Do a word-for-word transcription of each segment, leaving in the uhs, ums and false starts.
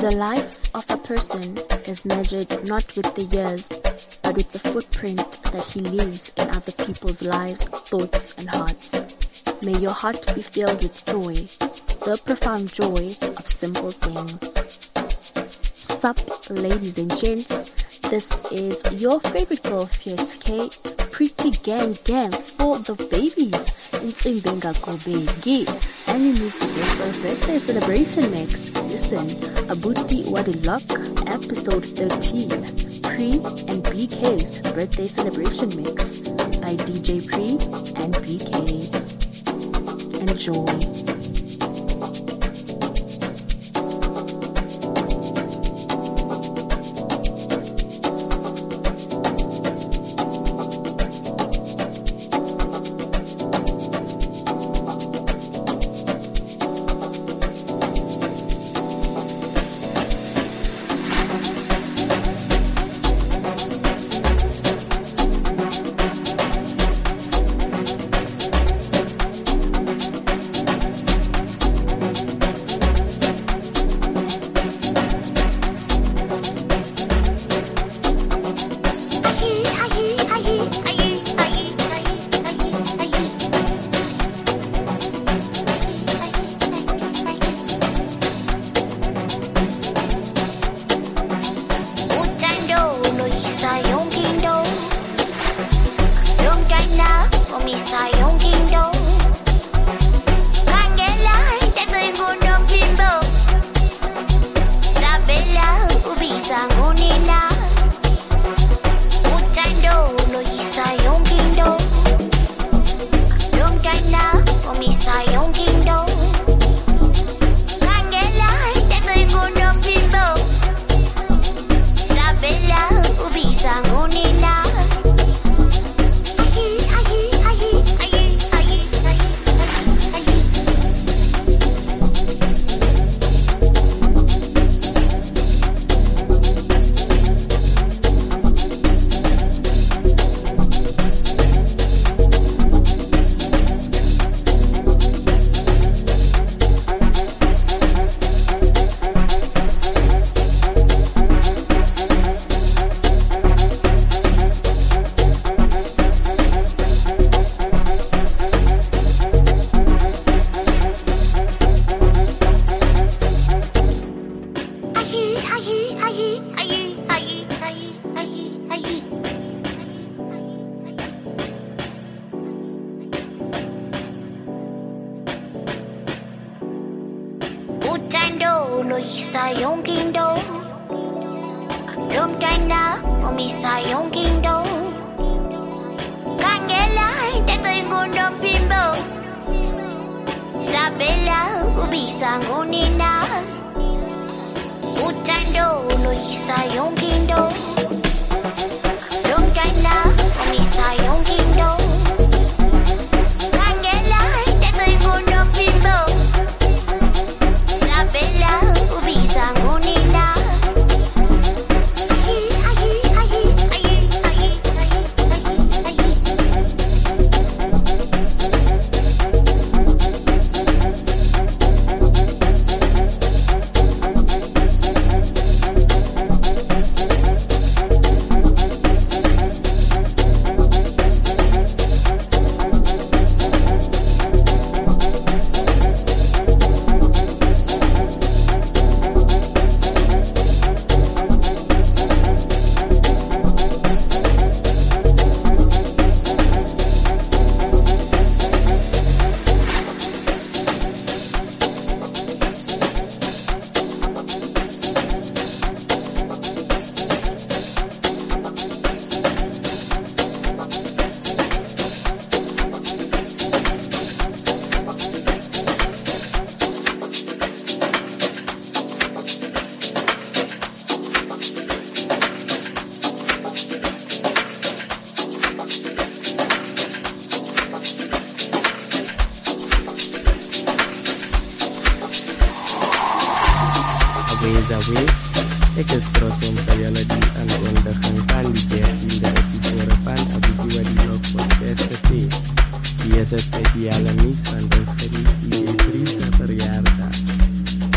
The life of a person is measured not with the years, but with the footprint that he leaves in other people's lives, thoughts, and hearts. May your heart be filled with joy, the profound joy of simple things. Sup, ladies and gents, this is your favorite girl, Fierce K, pretty gang gang for the babies. It's in Benga Kobegi, and you move to for a birthday celebration mix. Listen, Abuti Wadilok, episode thirteen, Pre and B K's birthday celebration mix by D J Pre and B K. Enjoy.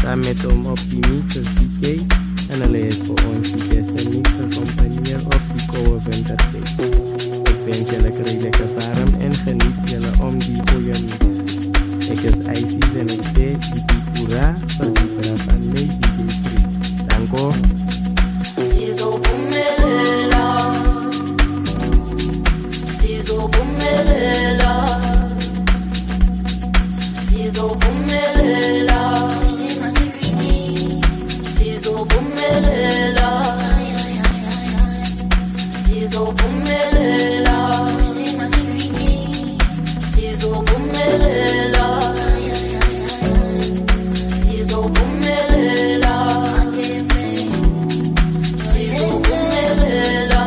saam met hom op die mixers D K en hulle het vir ons die beste mix gekomponeer op die Koue Winterfeest. Ek wens julle kry lekker warm en geniet julle om die goeie mix. Ek is Isis en ek sê die pura vir die vera van my D J Free. Danko. Sizobumelela Sizobumelela Sizobumelela Sizobumelela Sizobumelela Sizobumelela Sizobumelela Sizobumelela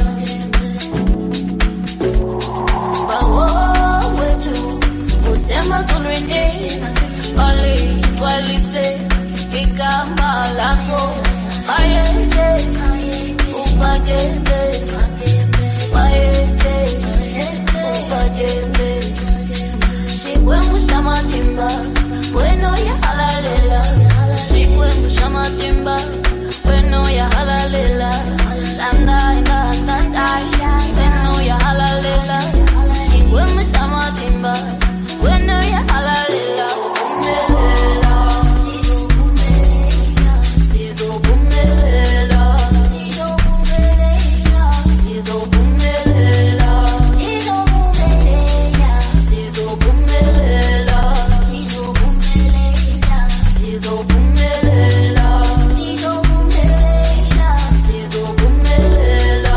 Bawo wethu usema zulwini Oli walise igama lakho Ayete upagende Ayete upagende Shikwe mushamatimba Weno ya halalela Shikwe mushamatimba Weno ya halalela Landa ina anda Weno ya halalela Shikwe mushamatimba Weno ya halalela Sizobumelela Sizobumelela Sizobumelela Sizobumelela Sizobumelela Sizobumelela Sizobumelela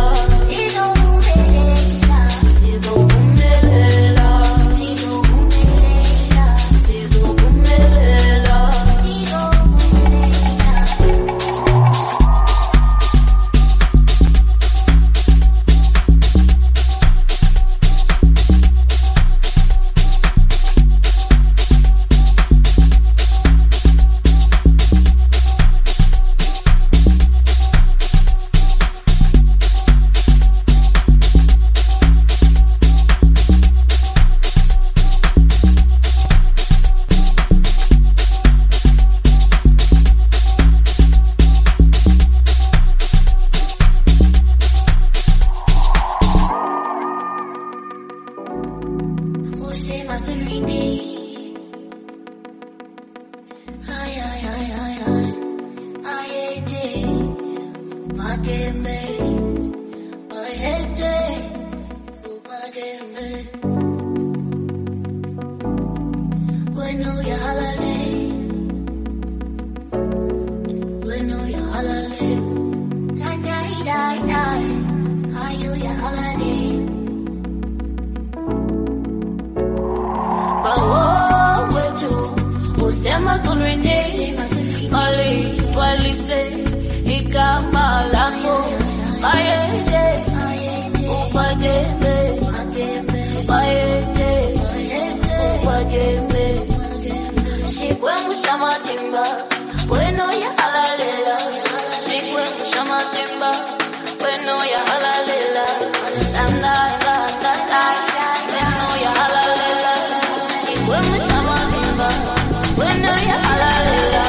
Sema zulwini Oli walise igama lakho Ayete upagende Ayete upagende Shikwe mushamatimba Weno ya halalela Shikwe mushamatimba Weno ya halalela Landa ila anda Weno ya halalela Shikwe mushamatimba Weno ya halalela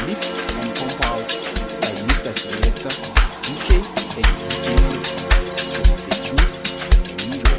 mixed and compiled by Mister Selector D K and D J Nick. So stay tuned and enjoy.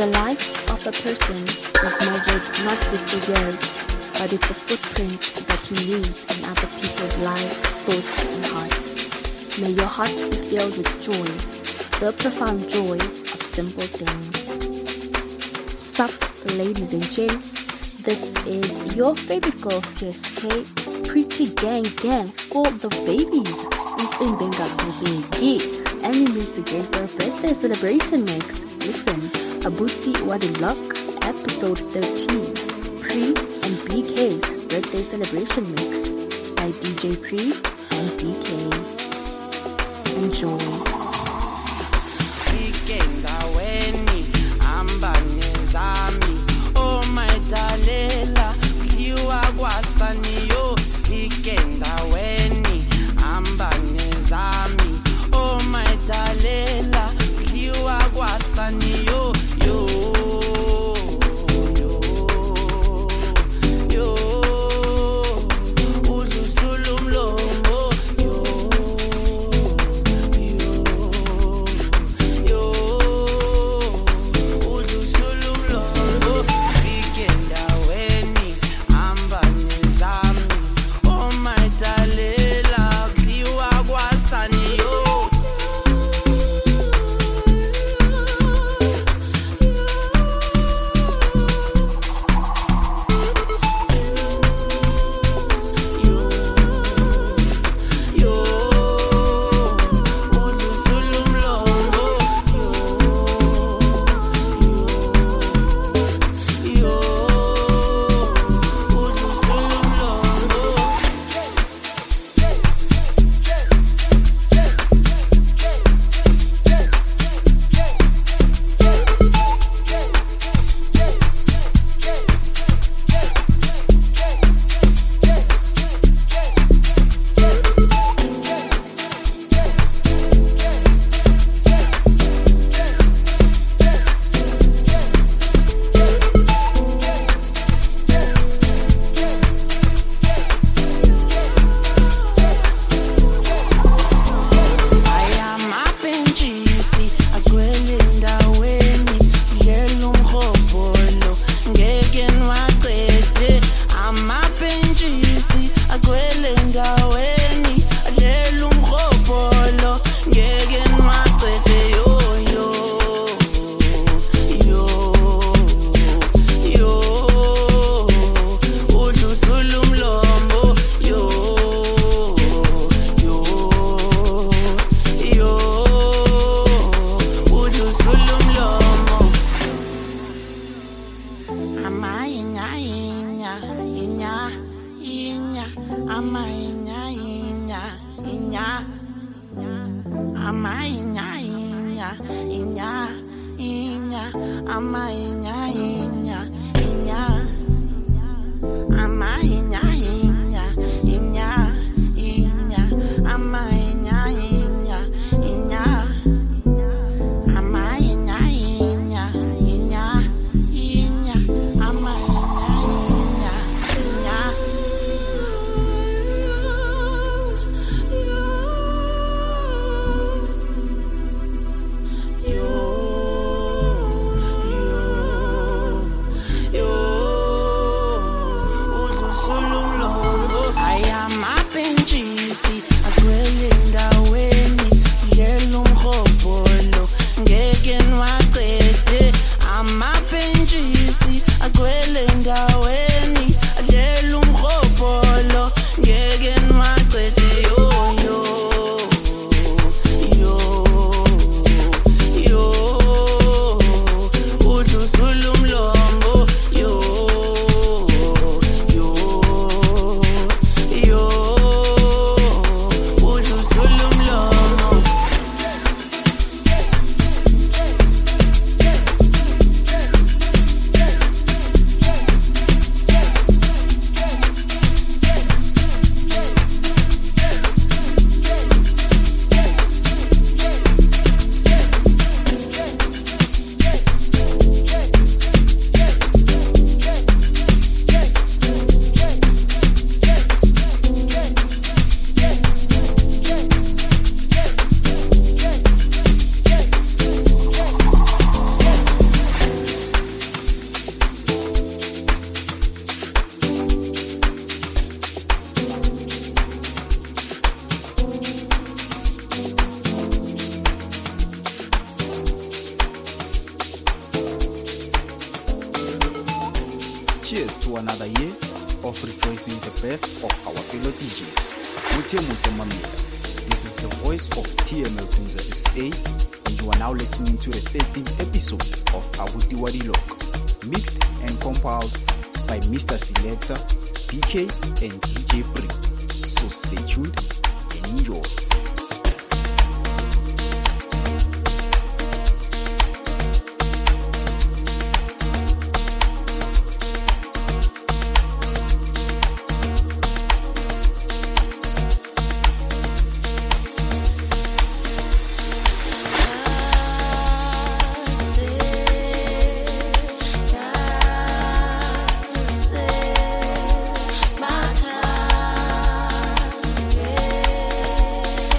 The life of a person is measured not with the years, but with the footprint that he leaves in other people's lives, thoughts, and hearts. May your heart be filled with joy, the profound joy of simple things. Sup, ladies and gents. This is your favorite girl, P S K, pretty gang gang for the babies. In Benga baby, and you need to get the birthday celebration mix. Listen, Abuti Wadi Luck, episode thirteen, Pre and B K's birthday celebration mix by D J Pre and B K. Enjoy. Oh my dalela, kiwa kwasani yo, sifike ndaweni, ambane zami. Oh my dalela, kiwa kwasani yo, yo, yo, yo. Udlusulu mlomo, yo, yo, yo. Udlusulu mlomo. Solo cheers to another year of rejoicing the birth of our fellow D Js. Mutemuke Mamela. This is the voice of T M L Tunza S A, and you are now listening to the thirteenth episode of Abuti Wadilok, mixed and compiled by Mister Selector, D K, and D J Pri. So stay tuned and enjoy. My time, yeah.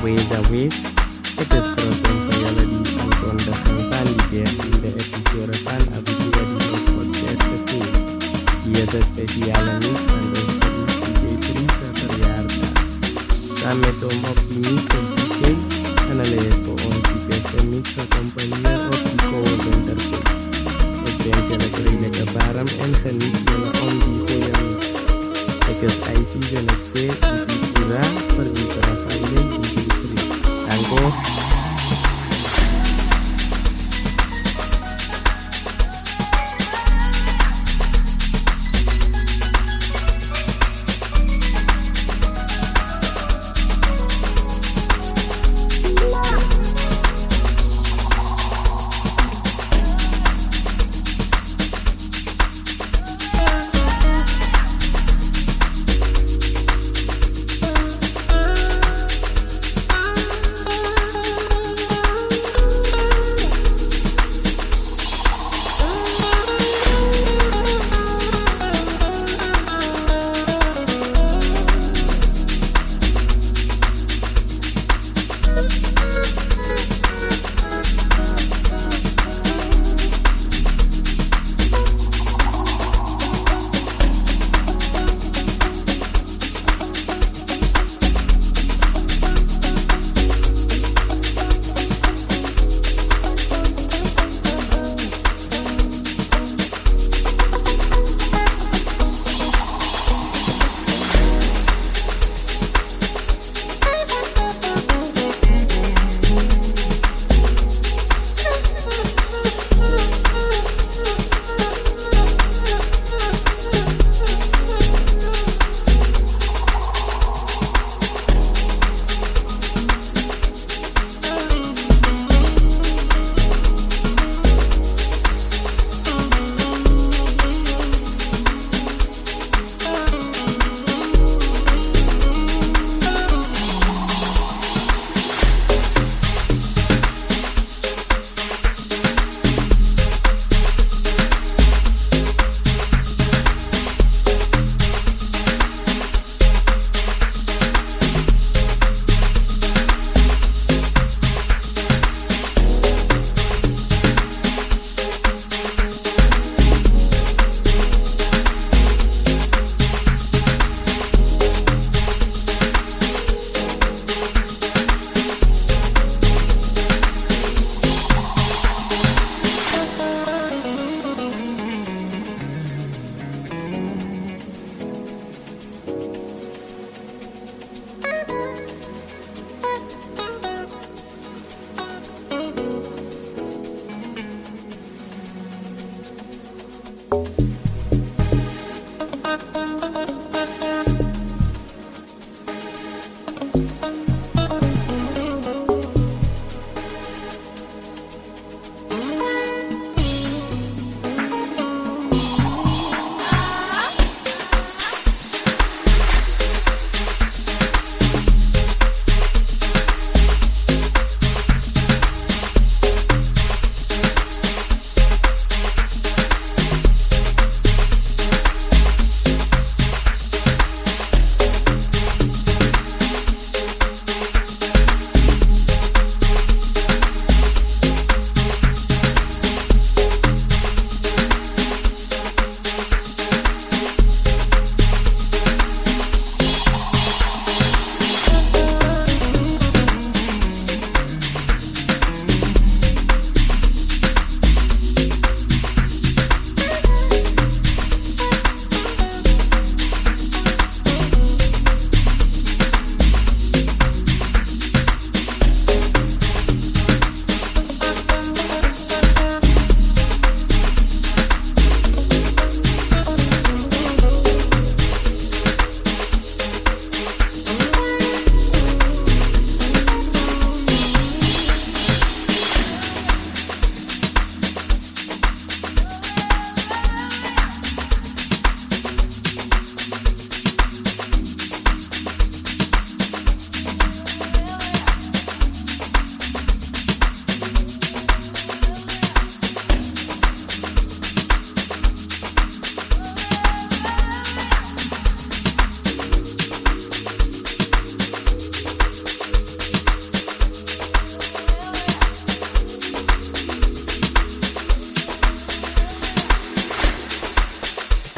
Ways Away. It is crossing for yellow and on the Sansan here in the episode fan abitua di podcast itu. Dia spesial mix and the D J Teresa Terjarda. Kami tom optimis dan D J analis for on P K S mix accompanier of the co-eventer page. Adventure lekker lekker warm en geniet jullie om die goeie mix. Ik is I C en ik zeg die pura pergi terasa ini di diri. Angko.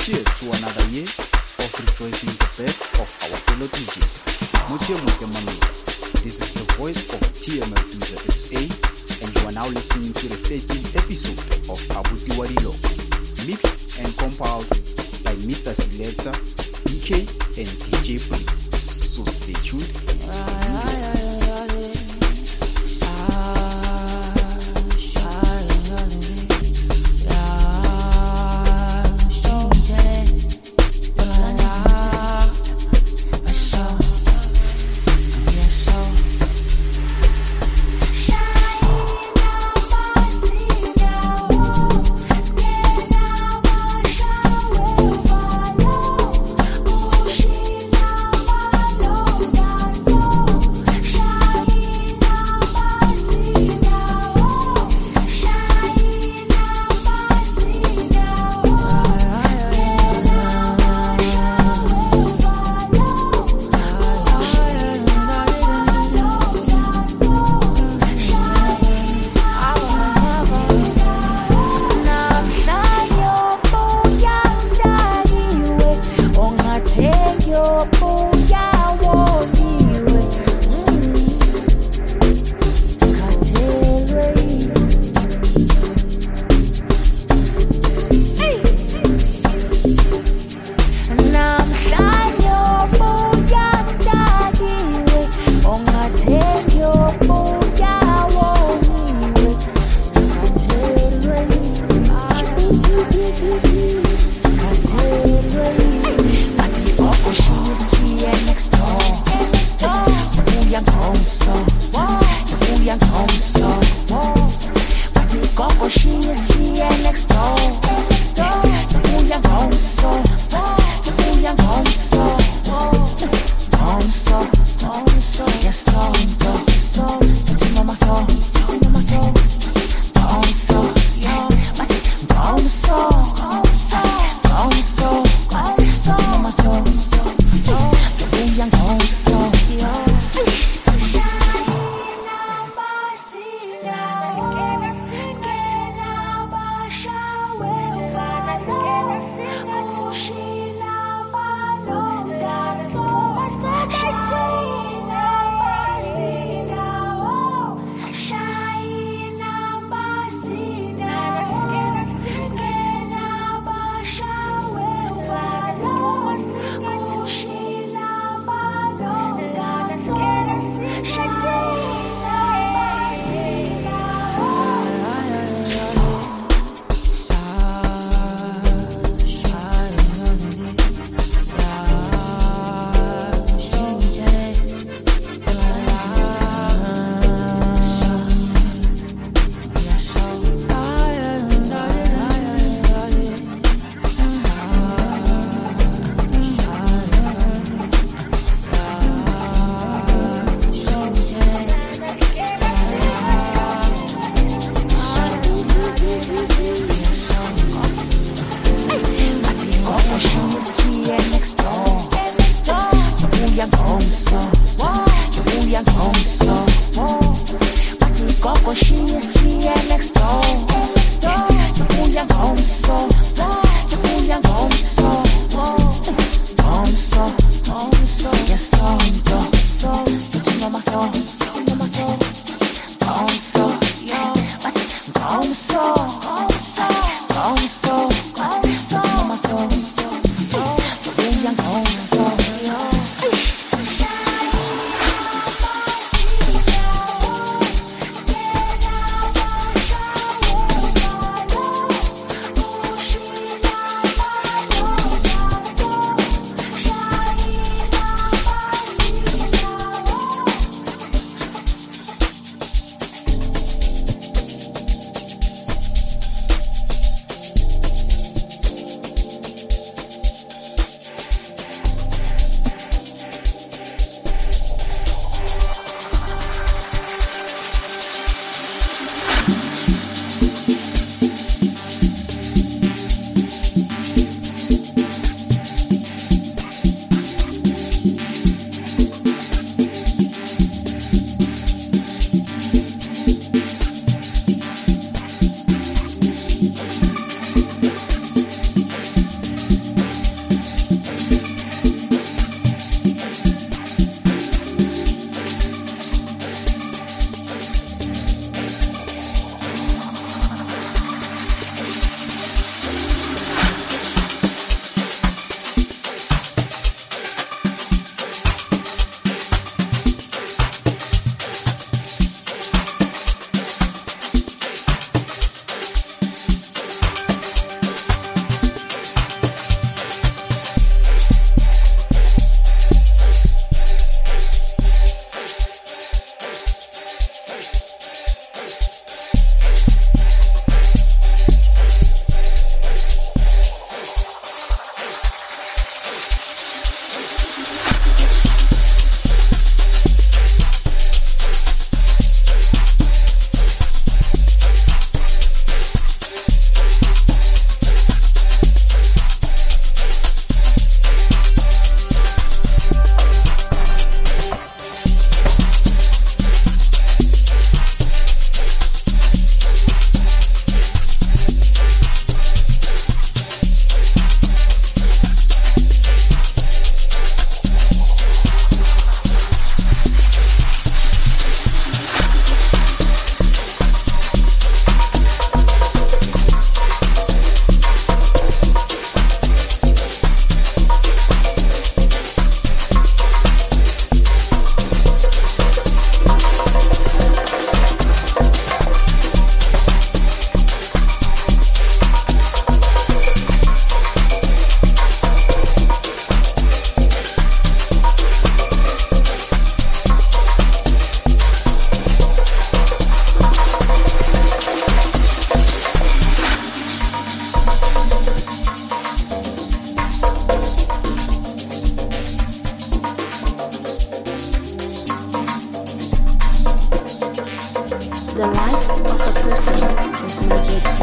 Cheers to another year of rejoicing the birth of our fellow D Js. Muche Muke Mamela. This is the voice of T M L Tuza S A, and you are now listening to the thirteenth episode of Abuti Wadilo, mixed and compiled by Mister Selector, D K, and D J Free. So stay tuned.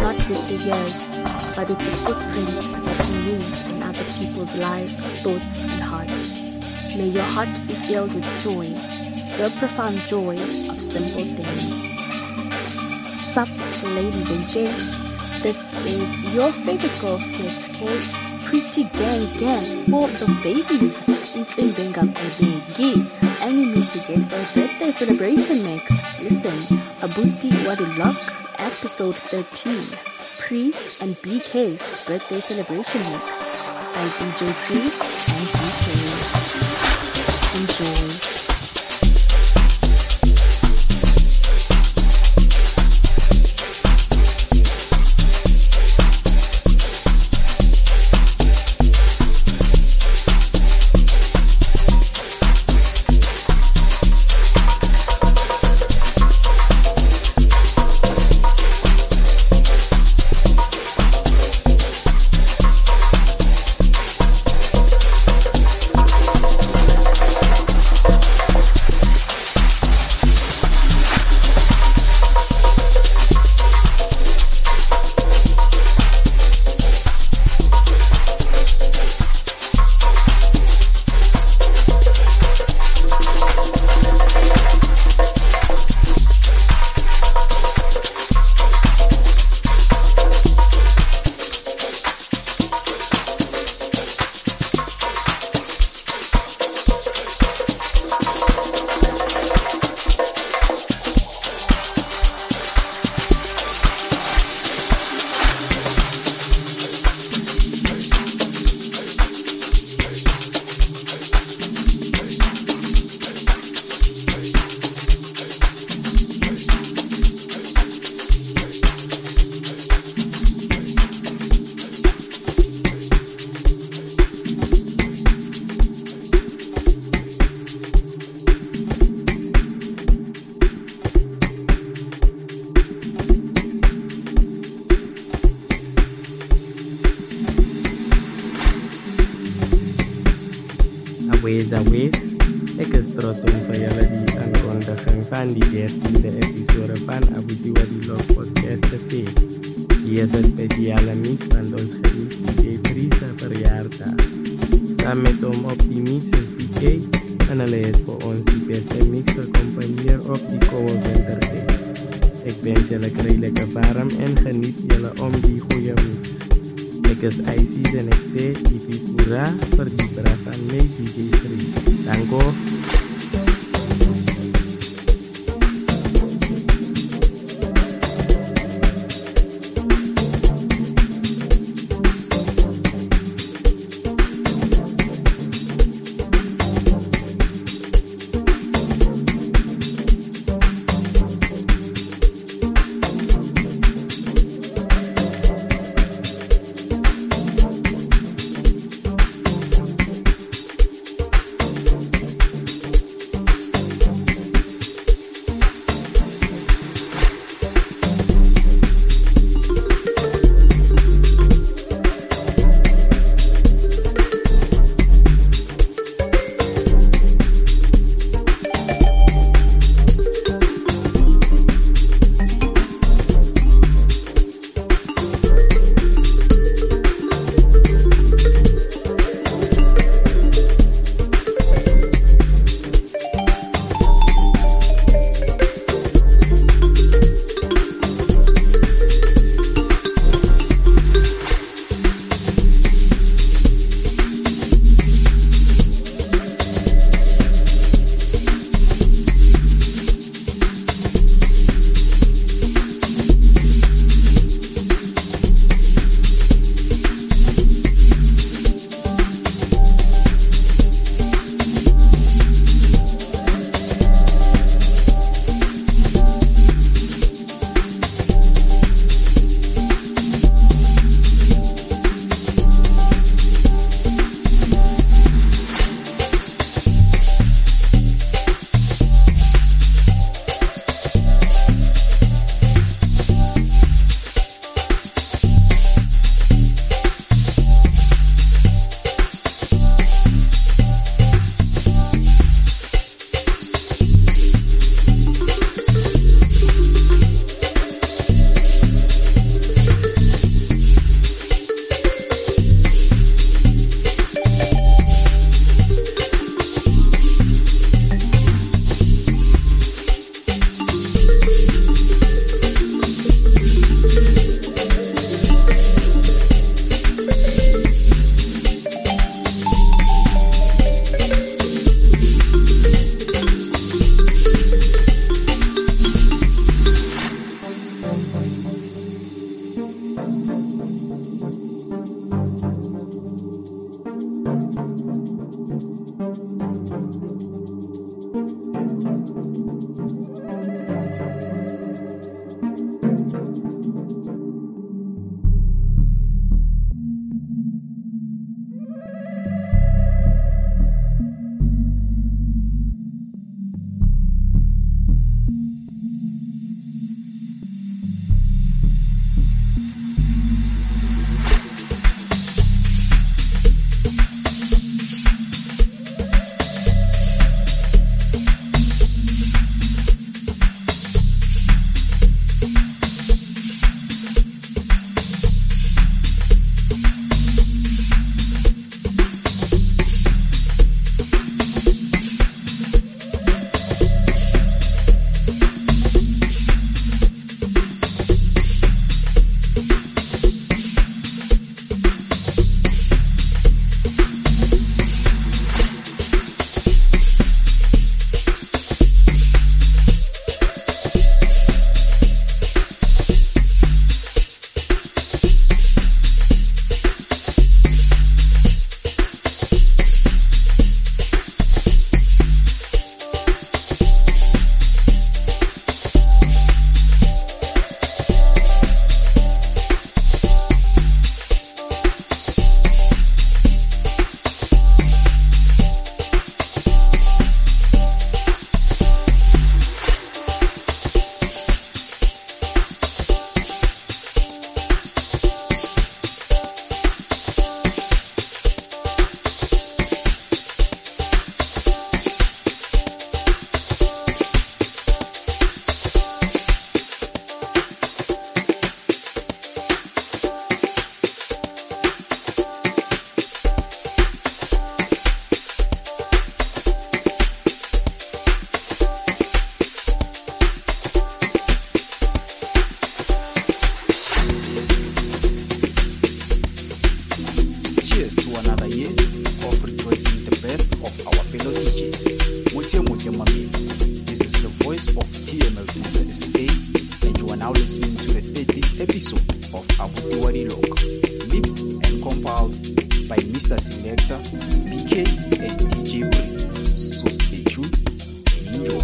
not with the years, but with the footprint that he leaves in other people's lives, thoughts, and hearts. May your heart be filled with joy, the profound joy of simple things. Sup, ladies and gents, this is your favorite girl, K S K, Pretty Gang Gang for the babies. It's in Benga Kodegi, and we need to get a birthday celebration mix. Listen, Abuti Wadulok, episode thirteen, Pre and B K's birthday celebration mix by D J P and D K. Enjoy. Ways away, ek is trots om vir julle die aankondiging van die dertiende episode van Abuti Wadulok podcast te sê. Hier is 'n spesiale mix van ons geliefde D J Prisa verjaardag. Saam met hom optimisme D J en hulle het vir ons die beste mix gekomponeer op die Kowe Winterday. Ek wens julle kry lekker warm en geniet julle om die goeie mix. Ek is Isis en ek sê die pura vir die bra van my D J Prisa. Danko. another year of rejoicing the birth of our fellow D Js. Mutia Mutia Mami. This is the voice of T M L Tuza S A, and you are now listening to the thirtieth episode of Abu Diwari Lok, mixed and compiled by Mister Selector, B K, and D J Bree. So stay tuned and enjoy.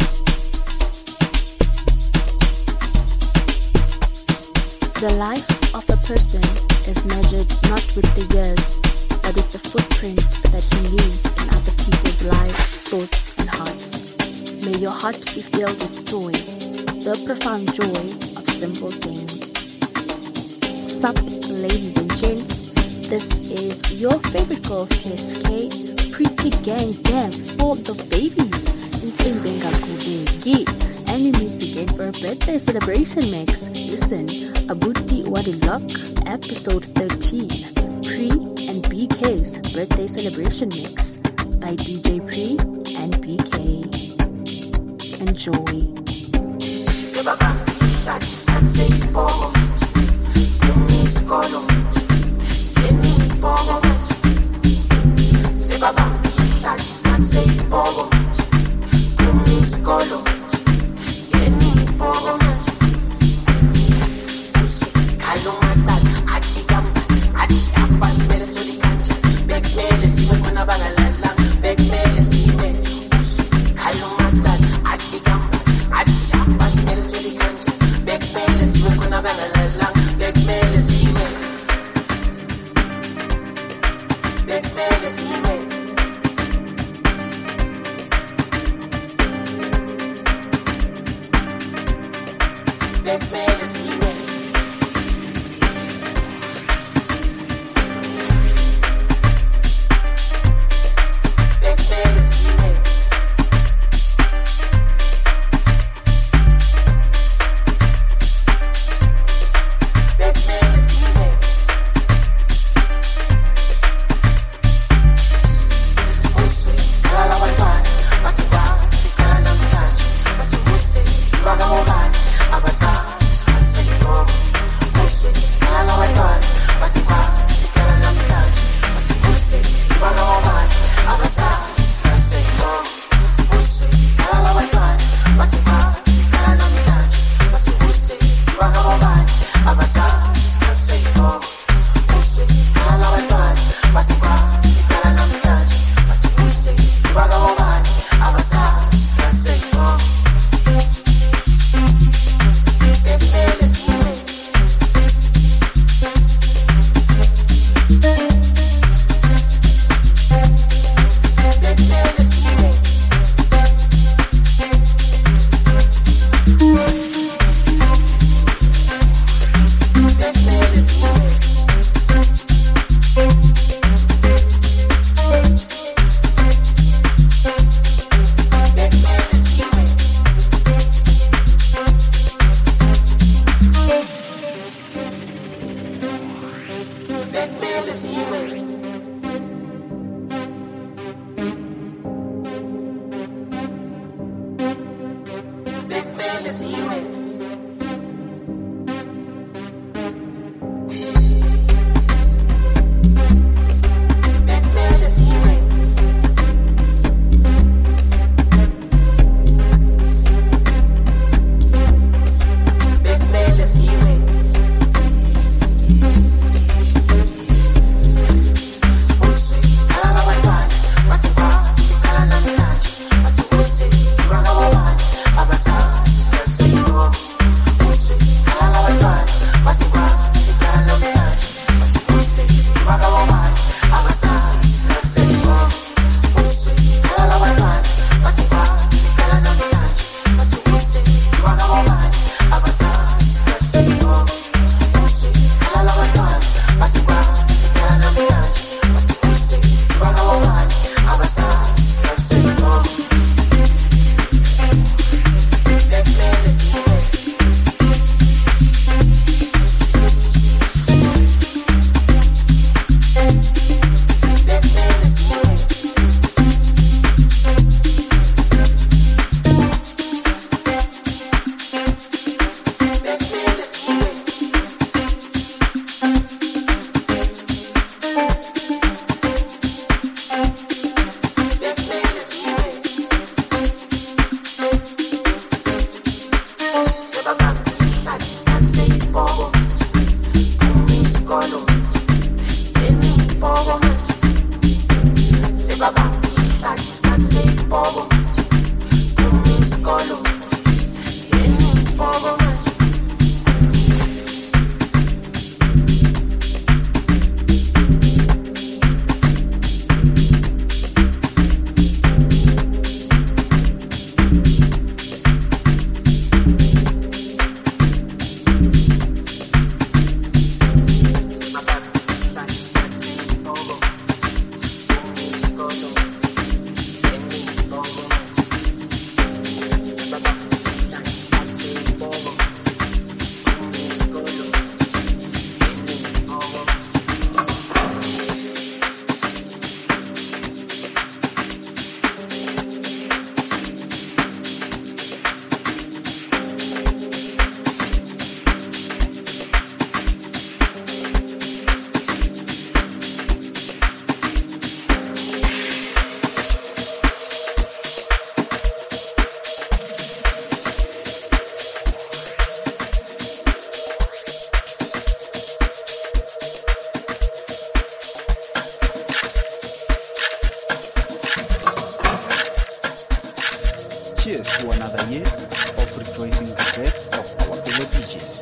The life of a person is measured not with the years, but with the footprint that he leaves in other people's lives, thoughts, and hearts. May your heart be filled with joy, the profound joy of simple things. Sup, ladies and gents, this is your favorite girl, P S K, Pretty Gang Gang for the babies in Simbenga Kubeki. And you need to get for a birthday celebration mix. Listen, Abuti Wadilok, episode thirteen, Pre and B K's birthday celebration mix by D J Pre and B K. Enjoy. another year of rejoicing the birth of our fellow D Js.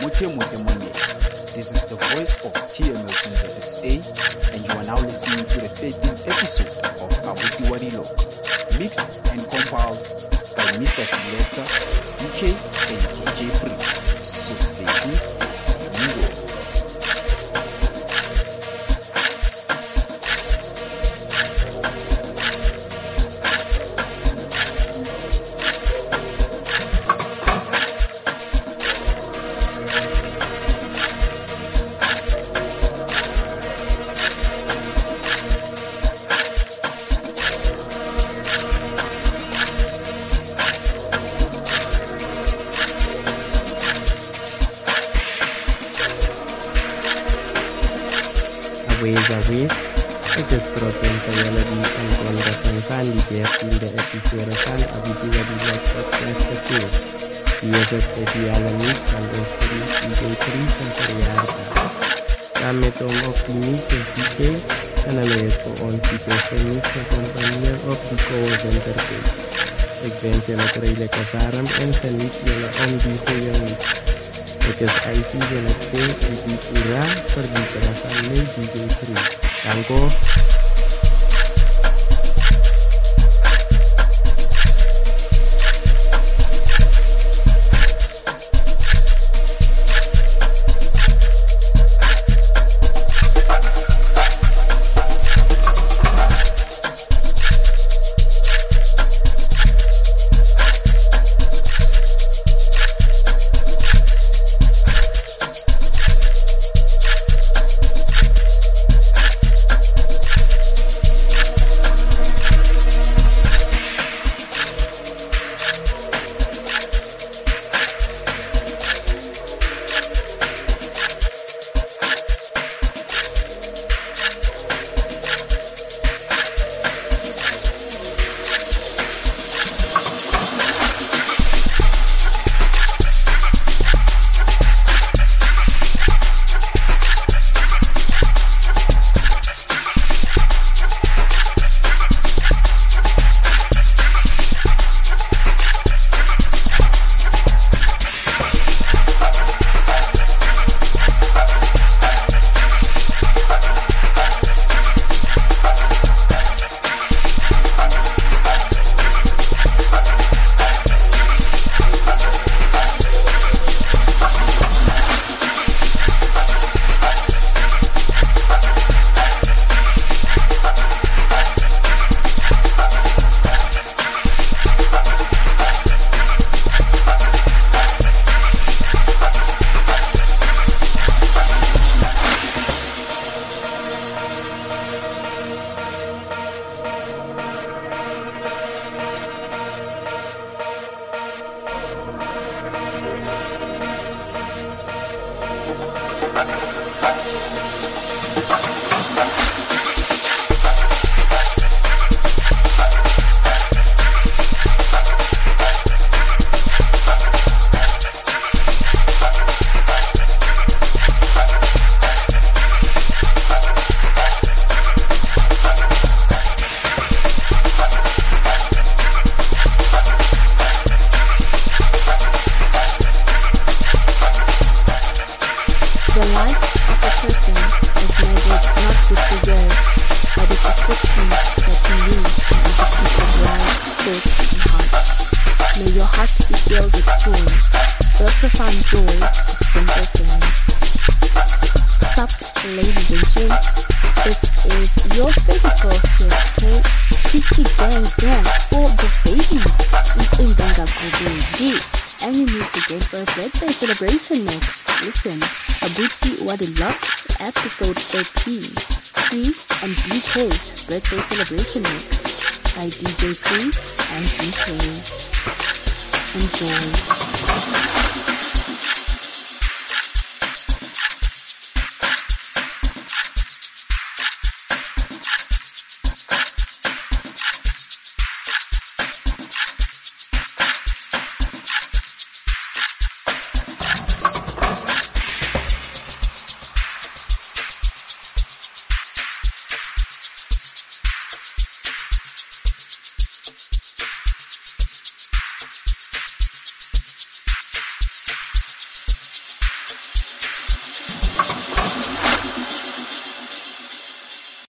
This is the voice of T M L Tunza S A, and you are now listening to the thirteenth episode of Abuti Warilo, mixed and compiled by Mister Selector, D K, and D J Free. So stay tuned, here we go. Away, it is broken for Yellow and Congress and Sandy Jeff in the episode and Abuti Warilo podcast episode. He is a steady alarmist and is free D J three and Periarta. Kami tong optimistic D J and a lees voor ons die pessimiste compagnie op die co-winterfeest. Ik wens jullie het redelijke warm en geniet jullie om die goeie week. Het is I C en het feest die die pura voor die kerasan mee D J three. Dank u. Celebration mix. Listen, Abuti Warilo, episode thirteen, Free and D K's birthday celebration mix by D J Free and D K. Enjoy.